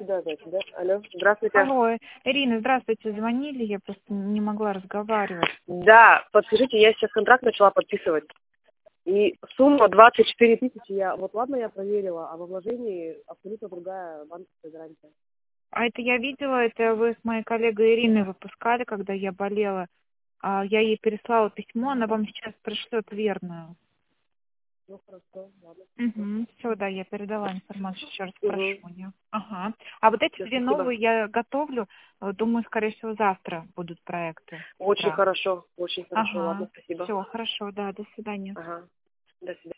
сюда, значит, да? Алло, здравствуйте. Алло, Ирина, здравствуйте, звонили, я просто не могла разговаривать. Да, подскажите, я сейчас контракт начала подписывать. И сумма 24 тысячи, ладно, я проверила, а во вложении абсолютно другая банковская гарантия. А это я видела, это вы с моей коллегой Ириной выпускали, когда я болела. Я ей переслала письмо, она вам сейчас пришлет верную. Ну, хорошо, ладно. Угу. Все, да, я передала информацию, еще раз Угу. прошу ее. Ага. А вот эти Все, две спасибо. новые я готовлю. Думаю, скорее всего, завтра будут проекты с Очень утра. хорошо, ладно, Ага. спасибо. Все, хорошо, да, до свидания. Ага, до свидания.